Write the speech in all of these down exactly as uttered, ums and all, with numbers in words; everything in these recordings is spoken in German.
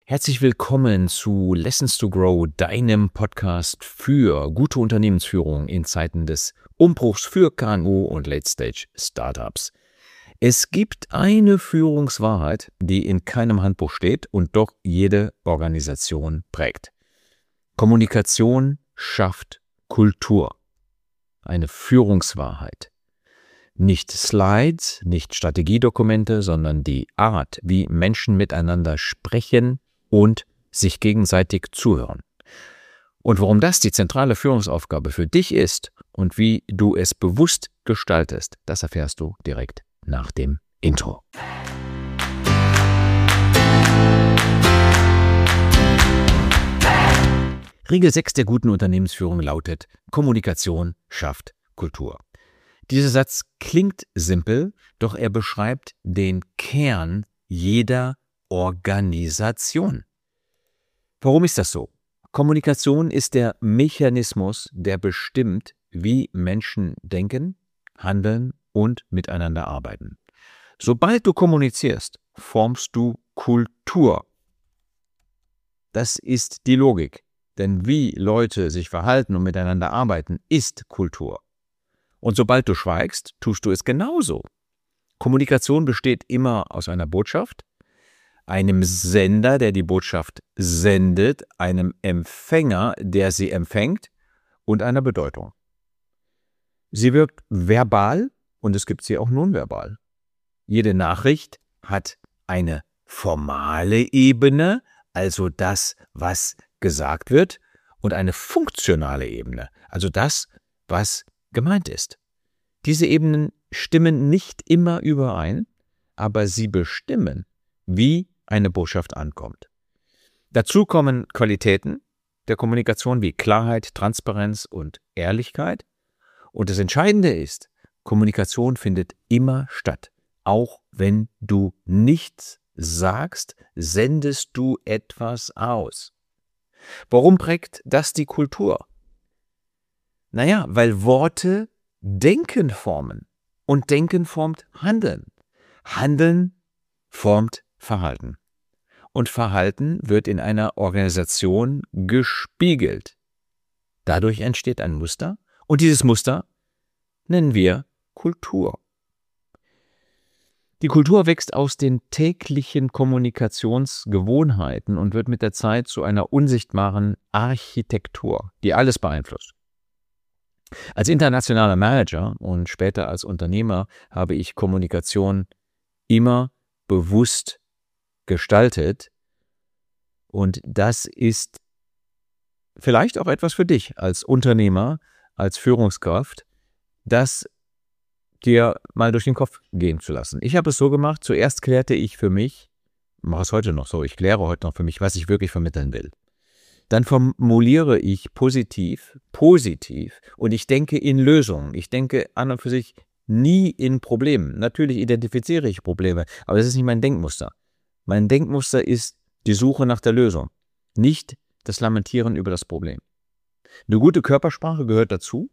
Herzlich willkommen zu Lessons to Grow, deinem Podcast für gute Unternehmensführung in Zeiten des Umbruchs für K M U und Late-Stage-Startups. Es gibt eine Führungswahrheit, die in keinem Handbuch steht und doch jede Organisation prägt. Kommunikation schafft Kultur. Eine Führungswahrheit. Nicht Slides, nicht Strategiedokumente, sondern die Art, wie Menschen miteinander sprechen und sich gegenseitig zuhören. Und warum das die zentrale Führungsaufgabe für dich ist und wie du es bewusst gestaltest, das erfährst du direkt nach dem Intro. Regel sechs der guten Unternehmensführung lautet: Kommunikation schafft Kultur. Dieser Satz klingt simpel, doch er beschreibt den Kern jeder Organisation. Warum ist das so? Kommunikation ist der Mechanismus, der bestimmt, wie Menschen denken, handeln und miteinander arbeiten. Sobald du kommunizierst, formst du Kultur. Das ist die Logik, denn wie Leute sich verhalten und miteinander arbeiten, ist Kultur. Und sobald du schweigst, tust du es genauso. Kommunikation besteht immer aus einer Botschaft, einem Sender, der die Botschaft sendet, einem Empfänger, der sie empfängt, und einer Bedeutung. Sie wirkt verbal und es gibt sie auch nonverbal. Jede Nachricht hat eine formale Ebene, also das, was gesagt wird, und eine funktionale Ebene, also das, was gemeint ist. Diese Ebenen stimmen nicht immer überein, aber sie bestimmen, wie eine Botschaft ankommt. Dazu kommen Qualitäten der Kommunikation wie Klarheit, Transparenz und Ehrlichkeit. Und das Entscheidende ist, Kommunikation findet immer statt. Auch wenn du nichts sagst, sendest du etwas aus. Warum prägt das die Kultur? Naja, weil Worte Denken formen und Denken formt Handeln. Handeln formt Verhalten. Und Verhalten wird in einer Organisation gespiegelt. Dadurch entsteht ein Muster und dieses Muster nennen wir Kultur. Die Kultur wächst aus den täglichen Kommunikationsgewohnheiten und wird mit der Zeit zu einer unsichtbaren Architektur, die alles beeinflusst. Als internationaler Manager und später als Unternehmer habe ich Kommunikation immer bewusst gestaltet, und das ist vielleicht auch etwas für dich als Unternehmer, als Führungskraft, das dir mal durch den Kopf gehen zu lassen. Ich habe es so gemacht: Zuerst klärte ich für mich, mache es heute noch so, ich kläre heute noch für mich, was ich wirklich vermitteln will. Dann formuliere ich positiv, positiv und ich denke in Lösungen. Ich denke an und für sich nie in Problemen. Natürlich identifiziere ich Probleme, aber das ist nicht mein Denkmuster. Mein Denkmuster ist die Suche nach der Lösung, nicht das Lamentieren über das Problem. Eine gute Körpersprache gehört dazu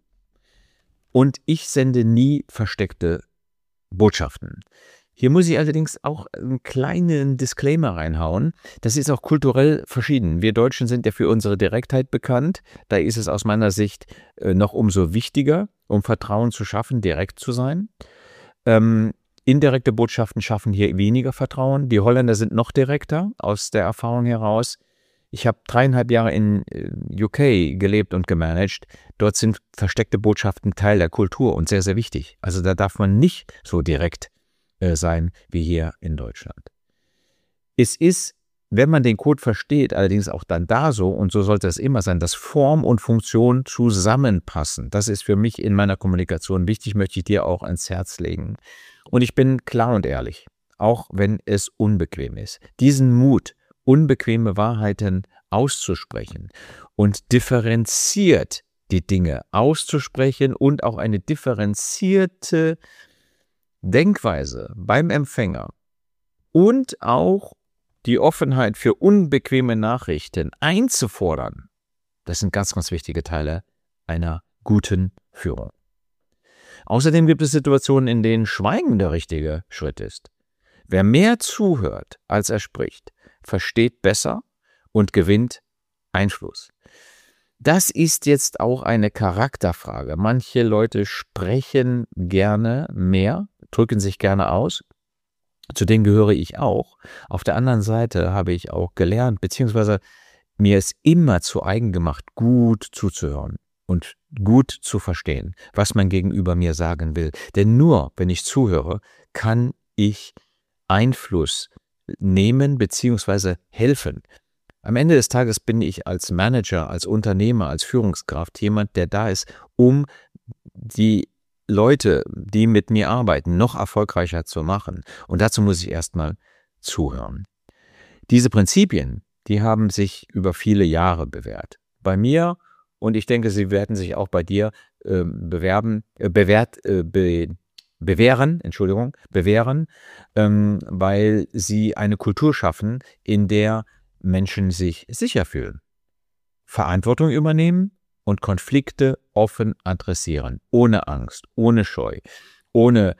und ich sende nie versteckte Botschaften. Hier muss ich allerdings auch einen kleinen Disclaimer reinhauen. Das ist auch kulturell verschieden. Wir Deutschen sind ja für unsere Direktheit bekannt. Da ist es aus meiner Sicht noch umso wichtiger, um Vertrauen zu schaffen, direkt zu sein. Ähm, indirekte Botschaften schaffen hier weniger Vertrauen. Die Holländer sind noch direkter aus der Erfahrung heraus. Ich habe dreieinhalb Jahre in U K gelebt und gemanagt. Dort sind versteckte Botschaften Teil der Kultur und sehr, sehr wichtig. Also da darf man nicht so direkt sein wie hier in Deutschland. Es ist, wenn man den Code versteht, allerdings auch dann da so, und so sollte es immer sein, dass Form und Funktion zusammenpassen. Das ist für mich in meiner Kommunikation wichtig, möchte ich dir auch ans Herz legen. Und ich bin klar und ehrlich, auch wenn es unbequem ist. Diesen Mut, unbequeme Wahrheiten auszusprechen und differenziert die Dinge auszusprechen und auch eine differenzierte Denkweise beim Empfänger und auch die Offenheit für unbequeme Nachrichten einzufordern, das sind ganz, ganz wichtige Teile einer guten Führung. Außerdem gibt es Situationen, in denen Schweigen der richtige Schritt ist. Wer mehr zuhört, als er spricht, versteht besser und gewinnt Einfluss. Das ist jetzt auch eine Charakterfrage. Manche Leute sprechen gerne mehr, drücken sich gerne aus. Zu denen gehöre ich auch. Auf der anderen Seite habe ich auch gelernt, beziehungsweise mir ist immer zu eigen gemacht, gut zuzuhören und gut zu verstehen, was mein Gegenüber mir sagen will. Denn nur wenn ich zuhöre, kann ich Einfluss nehmen beziehungsweise helfen. Am Ende des Tages bin ich als Manager, als Unternehmer, als Führungskraft jemand, der da ist, um die Leute, die mit mir arbeiten, noch erfolgreicher zu machen. Und dazu muss ich erstmal zuhören. Diese Prinzipien, die haben sich über viele Jahre bewährt. Bei mir, und ich denke, sie werden sich auch bei dir äh, bewerben, äh, bewährt, äh, be, bewähren, Entschuldigung, bewähren, ähm, weil sie eine Kultur schaffen, in der Menschen sich sicher fühlen, Verantwortung übernehmen und Konflikte offen adressieren, ohne Angst, ohne Scheu, ohne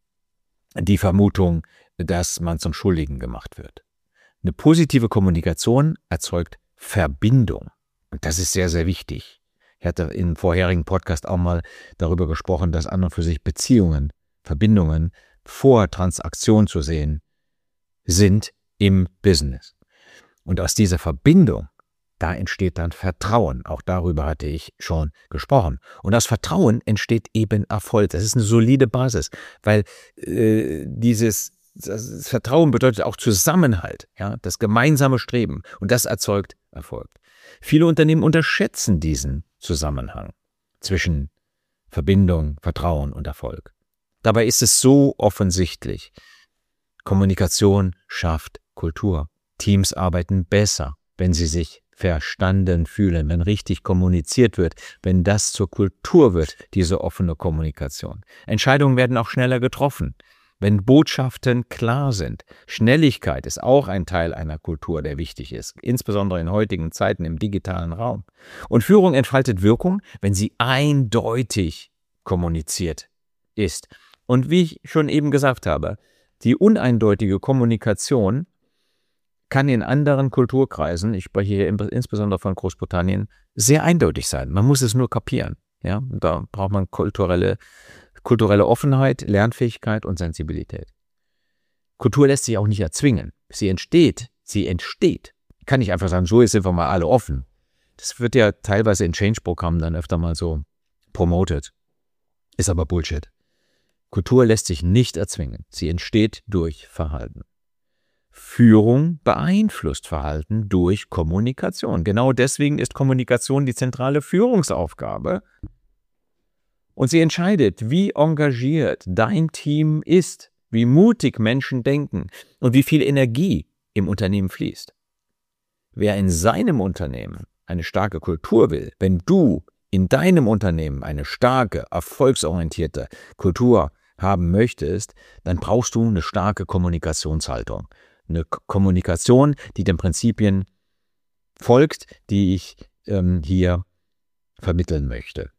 die Vermutung, dass man zum Schuldigen gemacht wird. Eine positive Kommunikation erzeugt Verbindung und das ist sehr, sehr wichtig. Ich hatte im vorherigen Podcast auch mal darüber gesprochen, dass an und für sich Beziehungen, Verbindungen vor Transaktion zu sehen sind im Business. Und aus dieser Verbindung, da entsteht dann Vertrauen. Auch darüber hatte ich schon gesprochen. Und aus Vertrauen entsteht eben Erfolg. Das ist eine solide Basis, weil äh, dieses das Vertrauen bedeutet auch Zusammenhalt, ja, das gemeinsame Streben. Und das erzeugt Erfolg. Viele Unternehmen unterschätzen diesen Zusammenhang zwischen Verbindung, Vertrauen und Erfolg. Dabei ist es so offensichtlich. Kommunikation schafft Kultur. Teams arbeiten besser, wenn sie sich verstanden fühlen, wenn richtig kommuniziert wird, wenn das zur Kultur wird, diese offene Kommunikation. Entscheidungen werden auch schneller getroffen, wenn Botschaften klar sind. Schnelligkeit ist auch ein Teil einer Kultur, der wichtig ist, insbesondere in heutigen Zeiten im digitalen Raum. Und Führung entfaltet Wirkung, wenn sie eindeutig kommuniziert ist. Und wie ich schon eben gesagt habe, die uneindeutige Kommunikation kann in anderen Kulturkreisen, ich spreche hier insbesondere von Großbritannien, sehr eindeutig sein. Man muss es nur kapieren. Ja? Da braucht man kulturelle, kulturelle Offenheit, Lernfähigkeit und Sensibilität. Kultur lässt sich auch nicht erzwingen. Sie entsteht, sie entsteht. Kann ich einfach sagen, so sind wir mal alle offen. Das wird ja teilweise in Change-Programmen dann öfter mal so promoted. Ist aber Bullshit. Kultur lässt sich nicht erzwingen. Sie entsteht durch Verhalten. Führung beeinflusst Verhalten durch Kommunikation. Genau deswegen ist Kommunikation die zentrale Führungsaufgabe. Und sie entscheidet, wie engagiert dein Team ist, wie mutig Menschen denken und wie viel Energie im Unternehmen fließt. Wer in seinem Unternehmen eine starke Kultur will, wenn du in deinem Unternehmen eine starke, erfolgsorientierte Kultur haben möchtest, dann brauchst du eine starke Kommunikationshaltung. Eine Kommunikation, die den Prinzipien folgt, die ich ähm, hier vermitteln möchte.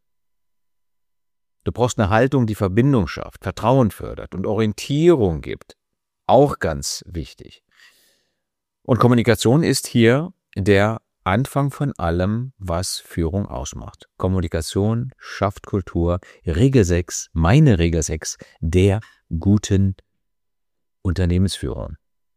Du brauchst eine Haltung, die Verbindung schafft, Vertrauen fördert und Orientierung gibt. Auch ganz wichtig. Und Kommunikation ist hier der Anfang von allem, was Führung ausmacht. Kommunikation schafft Kultur. Regel sechs, meine Regel sechs, der guten Unternehmensführung.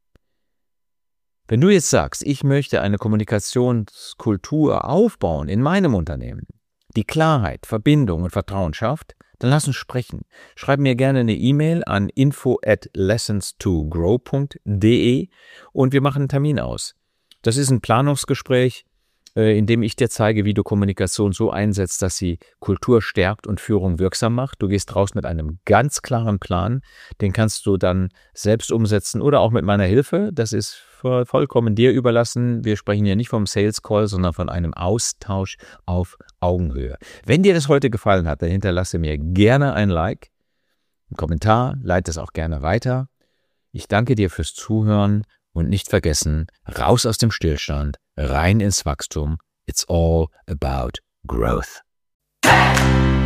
Wenn du jetzt sagst, ich möchte eine Kommunikationskultur aufbauen in meinem Unternehmen, die Klarheit, Verbindung und Vertrauen schafft, dann lass uns sprechen. Schreib mir gerne eine E-Mail an info at lessons to grow punkt de und wir machen einen Termin aus. Das ist ein Planungsgespräch, in dem ich dir zeige, wie du Kommunikation so einsetzt, dass sie Kultur stärkt und Führung wirksam macht. Du gehst raus mit einem ganz klaren Plan, den kannst du dann selbst umsetzen oder auch mit meiner Hilfe. Das ist vollkommen dir überlassen. Wir sprechen hier nicht vom Sales Call, sondern von einem Austausch auf Augenhöhe. Wenn dir das heute gefallen hat, dann hinterlasse mir gerne ein Like, einen Kommentar, leite es auch gerne weiter. Ich danke dir fürs Zuhören und nicht vergessen, raus aus dem Stillstand, rein ins Wachstum. It's all about growth.